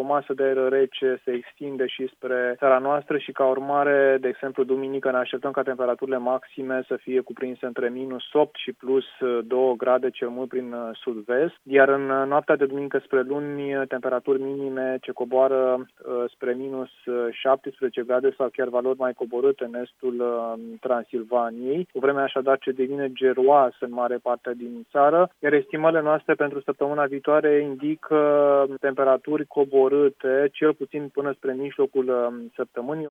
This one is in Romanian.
masă de aer rece se extinde și spre țara noastră și ca urmare, de exemplu, duminică ne așteptăm ca temperaturile maxime să fie cuprinse între minus 8 și plus 2 grade cel mult prin sud-vest, iar în noaptea de duminică spre luni, temperaturi minime ce coboară spre minus 17 grade sau chiar valori mai coborâte în estul Transilvaniei, cu vremea așadar ce devine geroasă în mare parte din țară, iar estimările noastre pentru săptămâna viitoare indică temperaturi coborâte, cel puțin până spre mijlocul săptămânii.